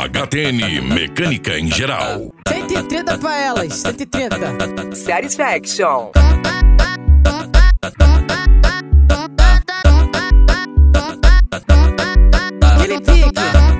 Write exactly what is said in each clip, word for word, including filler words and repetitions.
H T N Mecânica em Geral. cento e trinta pra elas, cento e trinta. Satisfaction. Aquele pique.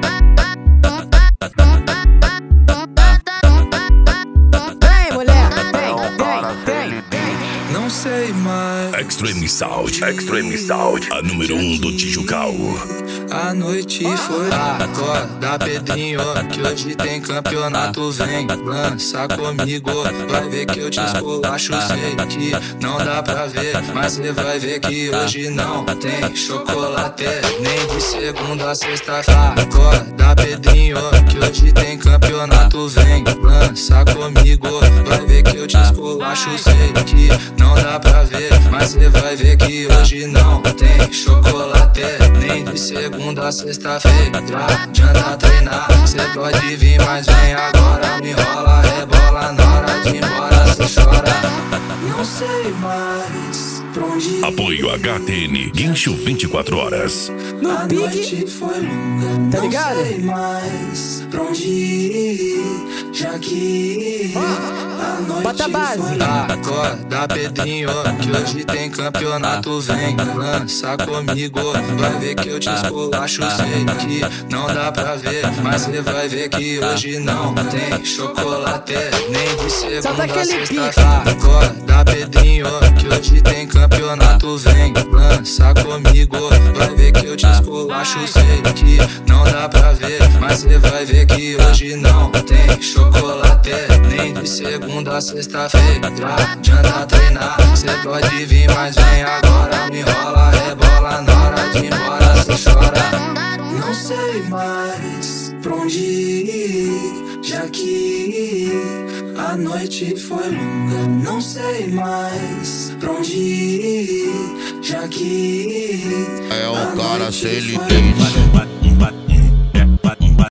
Vem, mulher, vem, vem, vem, vem. Não sei mais. Extreme Sound, Extreme Sound, a número um do Tijucal. A noite foi acorda, Pedrinho, que hoje tem campeonato. Vem, lança comigo, vai ver que eu te esculacho. Sei que não dá pra ver, mas cê vai ver que hoje não tem chocolate. Nem de segunda a sexta-feira. Acorda, Pedrinho, que hoje tem campeonato. Vem, lança comigo, vai ver que eu te esculacho. Sei que não dá pra ver, mas cê vai ver que hoje não tem chocolate. Nem de segunda a sexta-feira, adianta treinar. Cê pode vir, mas vem agora. Me enrola, rebola, na hora de ir embora cê chora. Não sei mais pra onde ir. Apoio H T N, Guincho vinte e quatro horas. No A pique. noite foi longa, Tá não ligado? sei mais pra onde ir, já que a noite Bota a base. foi longa. Acorda, Pedrinho, que hoje tem campeonato. Vem, lança comigo, vai ver que eu te esculacho. Sei que não dá pra ver, mas cê vai ver que hoje não tem chocolate. Nem de Solta segunda a aquele sexta-feira. Acorda, Pedrinho, que hoje tem campeonato. Vem, lança comigo, vai ver que eu te esculacho. Sei que não dá pra ver, mas cê vai ver que hoje não tem chocolate. Nem de segunda a sexta-feira, adianta treinar. Cê pode vir, mas vem agora. Me enrola, rebola, na hora de ir embora cê chora. Não sei mais pra onde ir, já que a noite foi longa. Não sei mais pra onde ir, já que É um a cara noite sem foi limite. longa.